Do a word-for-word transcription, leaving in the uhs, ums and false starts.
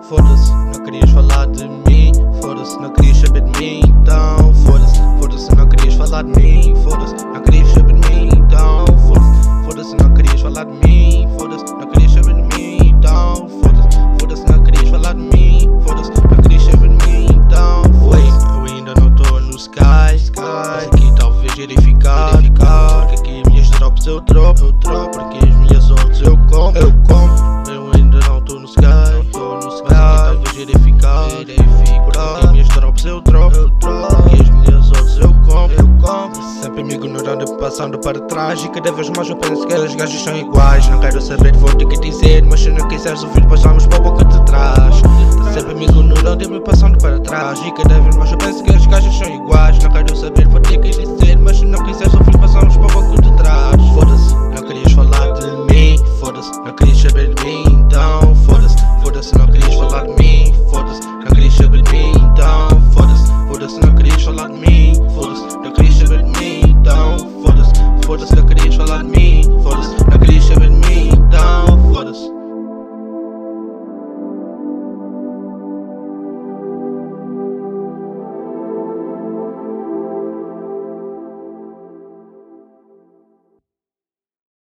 Foda-se, não querias falar de mim. Foda-se, não querias saber de mim. Então, foda-se, foda-se, não querias falar de mim. Foda-se, não querias saber de mim. Então, foda-se, foda-se, não querias falar de mim. Foda-se, não querias saber de mim. Então, foda-se, foda-se, não querias falar de mim. Foda-se, não querias saber de mim. Então, foda-se, eu ainda não tô no sky. Sky, aqui talvez verificar. Porque aqui minhas drops eu dropo, eu dropo. Porque as minhas outras eu compro, eu compro. Eu ainda não tô no sky, tô no sky. Talvez verificar, porque aqui minhas drops eu dropo, eu dropo. Porque as minhas outras eu compro, eu compro. Sempre me ignorando, passando para trás. E cada vez mais eu penso que as gajas são iguais. Não quero saber, vou ter que dizer. Mas se não quiseres ouvir, passamos para a boca de trás. Sempre me ignorando e me passando para trás. E cada vez mais eu penso que as gajas são iguais. Não quero saber,